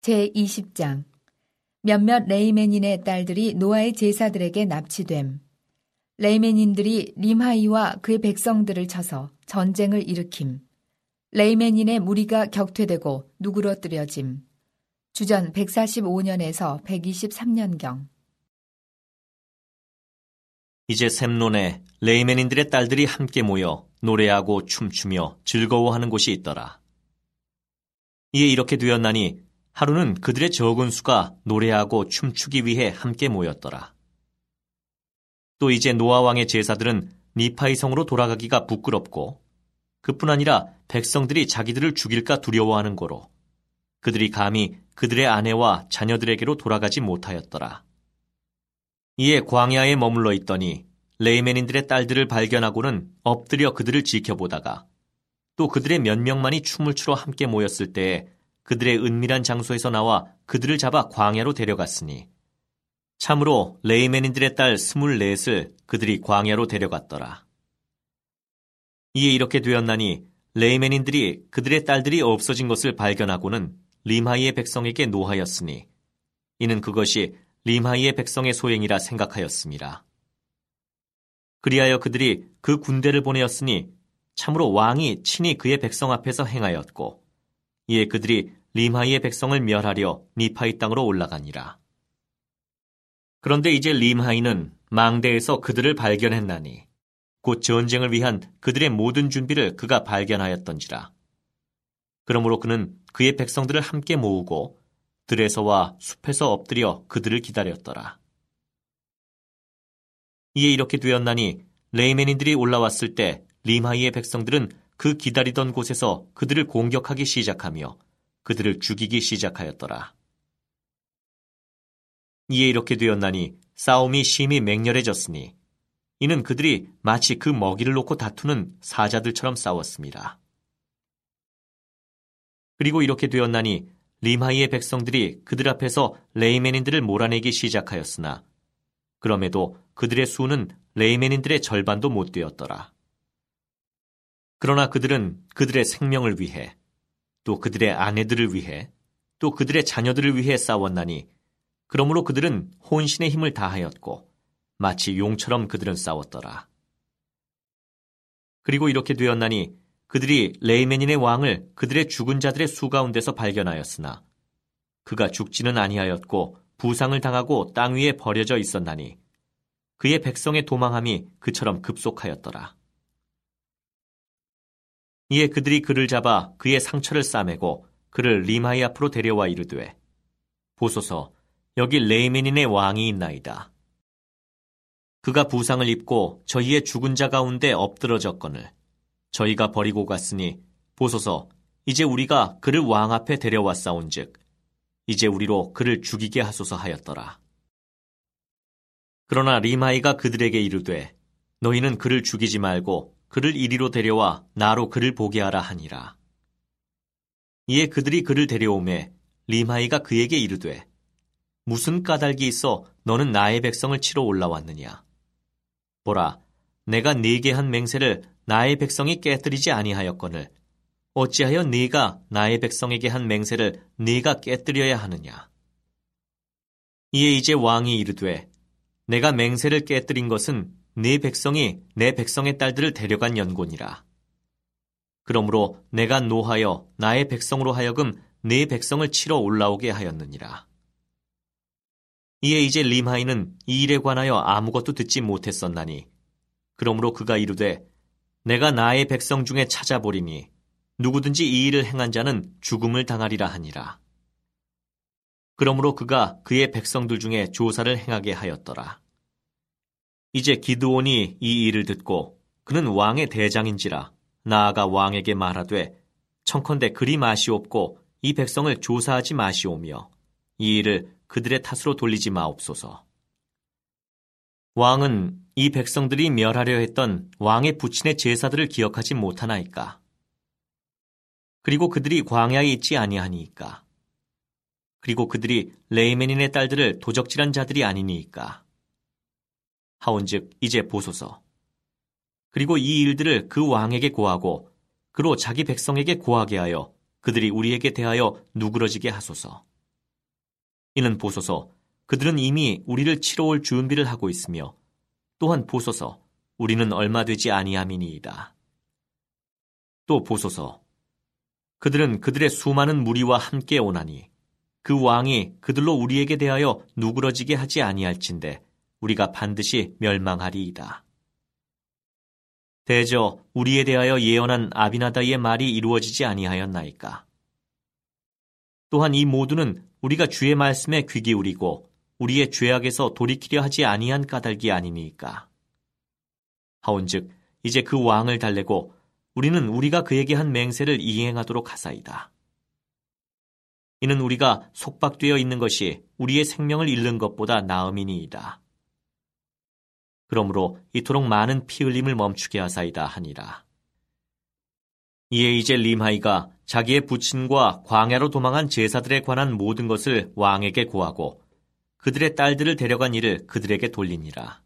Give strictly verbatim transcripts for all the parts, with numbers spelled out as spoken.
제이십 장 몇몇 레이맨인의 딸들이 노아의 제사들에게 납치됨. 레이맨인들이 림하이와 그의 백성들을 쳐서 전쟁을 일으킴. 레이맨인의 무리가 격퇴되고 누그러뜨려짐. 주전 백사십오 년에서 백이십삼 년경. 이제 셈논에 레이맨인들의 딸들이 함께 모여 노래하고 춤추며 즐거워하는 곳이 있더라. 이에 이렇게 되었나니 하루는 그들의 적은 수가 노래하고 춤추기 위해 함께 모였더라. 또 이제 노아 왕의 제사들은 니파이 성으로 돌아가기가 부끄럽고 그뿐 아니라 백성들이 자기들을 죽일까 두려워하는 고로 그들이 감히 그들의 아내와 자녀들에게로 돌아가지 못하였더라. 이에 광야에 머물러 있더니 레이맨인들의 딸들을 발견하고는 엎드려 그들을 지켜보다가 또 그들의 몇 명만이 춤을 추러 함께 모였을 때에 그들의 은밀한 장소에서 나와 그들을 잡아 광야로 데려갔으니 참으로 레이맨인들의 딸 스물넷을 그들이 광야로 데려갔더라. 이에 이렇게 되었나니 레이맨인들이 그들의 딸들이 없어진 것을 발견하고는 림하이의 백성에게 노하였으니 이는 그것이 림하이의 백성의 소행이라 생각하였습니다. 그리하여 그들이 그 군대를 보내었으니 참으로 왕이 친히 그의 백성 앞에서 행하였고 이에 그들이 림하이의 백성을 멸하려 니파이 땅으로 올라가니라. 그런데 이제 림하이는 망대에서 그들을 발견했나니 곧 전쟁을 위한 그들의 모든 준비를 그가 발견하였던지라. 그러므로 그는 그의 백성들을 함께 모으고 들에서와 숲에서 엎드려 그들을 기다렸더라. 이에 이렇게 되었나니 레이맨인들이 올라왔을 때 림하이의 백성들은 그 기다리던 곳에서 그들을 공격하기 시작하며 그들을 죽이기 시작하였더라. 이에 이렇게 되었나니 싸움이 심히 맹렬해졌으니 이는 그들이 마치 그 먹이를 놓고 다투는 사자들처럼 싸웠습니다. 그리고 이렇게 되었나니 림하이의 백성들이 그들 앞에서 레이맨인들을 몰아내기 시작하였으나 그럼에도 그들의 수는 레이맨인들의 절반도 못 되었더라. 그러나 그들은 그들의 생명을 위해 또 그들의 아내들을 위해 또 그들의 자녀들을 위해 싸웠나니 그러므로 그들은 혼신의 힘을 다하였고 마치 용처럼 그들은 싸웠더라. 그리고 이렇게 되었나니 그들이 레이맨인의 왕을 그들의 죽은 자들의 수 가운데서 발견하였으나 그가 죽지는 아니하였고 부상을 당하고 땅 위에 버려져 있었나니 그의 백성의 도망함이 그처럼 급속하였더라. 이에 그들이 그를 잡아 그의 상처를 싸매고 그를 림하이 앞으로 데려와 이르되 보소서 여기 레이맨인의 왕이 있나이다. 그가 부상을 입고 저희의 죽은 자 가운데 엎드러졌거늘 저희가 버리고 갔으니 보소서 이제 우리가 그를 왕 앞에 데려왔사온즉 이제 우리로 그를 죽이게 하소서 하였더라. 그러나 림하이가 그들에게 이르되 너희는 그를 죽이지 말고 그를 이리로 데려와 나로 그를 보게 하라 하니라. 이에 그들이 그를 데려오매 림하이가 그에게 이르되 무슨 까닭이 있어 너는 나의 백성을 치러 올라왔느냐. 보라 내가 네게 한 맹세를 나의 백성이 깨뜨리지 아니하였거늘 어찌하여 네가 나의 백성에게 한 맹세를 네가 깨뜨려야 하느냐. 이에 이제 왕이 이르되 내가 맹세를 깨뜨린 것은 네 백성이 내 백성의 딸들을 데려간 연고니라. 그러므로 내가 노하여 나의 백성으로 하여금 네 백성을 치러 올라오게 하였느니라. 이에 이제 림하이는 이 일에 관하여 아무것도 듣지 못했었나니 그러므로 그가 이르되 내가 나의 백성 중에 찾아보리니 누구든지 이 일을 행한 자는 죽음을 당하리라 하니라. 그러므로 그가 그의 백성들 중에 조사를 행하게 하였더라. 이제 기드온이 이 일을 듣고 그는 왕의 대장인지라 나아가 왕에게 말하되 청컨대 그리 마시옵고 이 백성을 조사하지 마시오며 이 일을 그들의 탓으로 돌리지 마옵소서. 왕은 이 백성들이 멸하려 했던 왕의 부친의 제사들을 기억하지 못하나이까. 그리고 그들이 광야에 있지 아니하니이까. 그리고 그들이 레이맨인의 딸들을 도적질한 자들이 아니니이까. 하온즉 이제 보소서. 그리고 이 일들을 그 왕에게 고하고 그로 자기 백성에게 고하게 하여 그들이 우리에게 대하여 누그러지게 하소서. 이는 보소서 그들은 이미 우리를 치러 올 준비를 하고 있으며 또한 보소서 우리는 얼마 되지 아니함이니이다. 또 보소서 그들은 그들의 수많은 무리와 함께 오나니 그 왕이 그들로 우리에게 대하여 누그러지게 하지 아니할진대 우리가 반드시 멸망하리이다. 대저 우리에 대하여 예언한 아비나다이의 말이 이루어지지 아니하였나이까. 또한 이 모두는 우리가 주의 말씀에 귀 기울이고 우리의 죄악에서 돌이키려 하지 아니한 까닭이 아니니까. 하온즉 이제 그 왕을 달래고 우리는 우리가 그에게 한 맹세를 이행하도록 하사이다. 이는 우리가 속박되어 있는 것이 우리의 생명을 잃는 것보다 나음이니이다. 그러므로 이토록 많은 피 흘림을 멈추게 하사이다 하니라. 이에 이제 림하이가 자기의 부친과 광야로 도망한 제사들에 관한 모든 것을 왕에게 고하고 그들의 딸들을 데려간 일을 그들에게 돌리니라.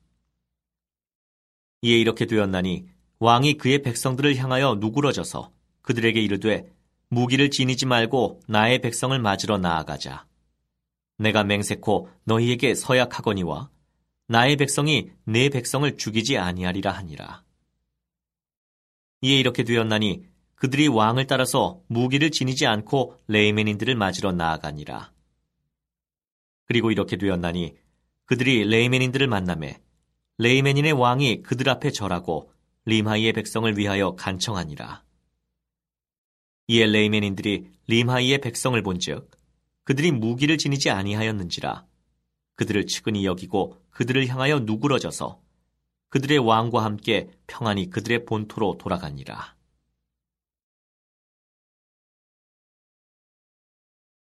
이에 이렇게 되었나니 왕이 그의 백성들을 향하여 누그러져서 그들에게 이르되 무기를 지니지 말고 나의 백성을 맞으러 나아가자. 내가 맹세코 너희에게 서약하거니와 나의 백성이 내 백성을 죽이지 아니하리라 하니라. 이에 이렇게 되었나니 그들이 왕을 따라서 무기를 지니지 않고 레이멘인들을 맞으러 나아가니라. 그리고 이렇게 되었나니 그들이 레이멘인들을 만나매 레이멘인의 왕이 그들 앞에 절하고 림하이의 백성을 위하여 간청하니라. 이에 레이멘인들이 림하이의 백성을 본즉 그들이 무기를 지니지 아니하였는지라 그들을 측은히 여기고 그들을 향하여 누그러져서 그들의 왕과 함께 평안히 그들의 본토로 돌아가니라.